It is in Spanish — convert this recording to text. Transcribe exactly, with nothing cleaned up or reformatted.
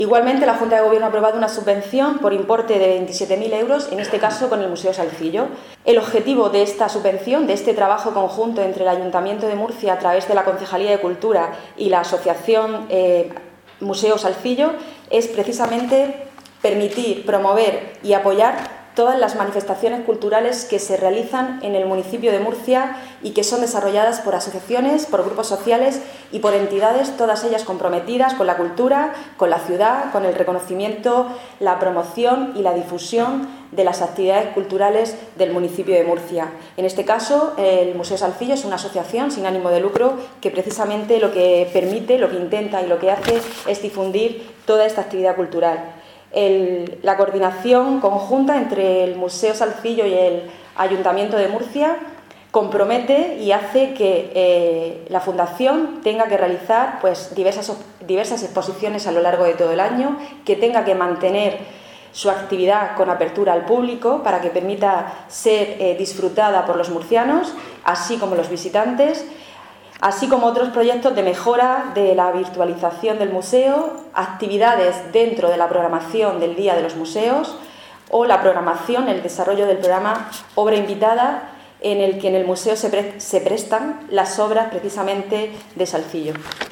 Igualmente, la Junta de Gobierno ha aprobado una subvención por importe de veintisiete mil euros, en este caso con el Museo Salcillo. El objetivo de esta subvención, de este trabajo conjunto entre el Ayuntamiento de Murcia a través de la Concejalía de Cultura y la Asociación eh, Museo Salcillo, es precisamente permitir, promover y apoyar todas las manifestaciones culturales que se realizan en el municipio de Murcia y que son desarrolladas por asociaciones, por grupos sociales y por entidades, todas ellas comprometidas con la cultura, con la ciudad, con el reconocimiento, la promoción y la difusión de las actividades culturales del municipio de Murcia. En este caso, el Museo Salcillo es una asociación sin ánimo de lucro que precisamente lo que permite, lo que intenta y lo que hace es difundir toda esta actividad cultural. El, la coordinación conjunta entre el Museo Salcillo y el Ayuntamiento de Murcia compromete y hace que eh, la Fundación tenga que realizar pues, diversas, diversas exposiciones a lo largo de todo el año, que tenga que mantener su actividad con apertura al público para que permita ser eh, disfrutada por los murcianos, así como los visitantes, así como otros proyectos de mejora de la virtualización del museo, actividades dentro de la programación del Día de los Museos o la programación, el desarrollo del programa Obra Invitada, en el que en el museo se, pre- se prestan las obras precisamente de Salcillo.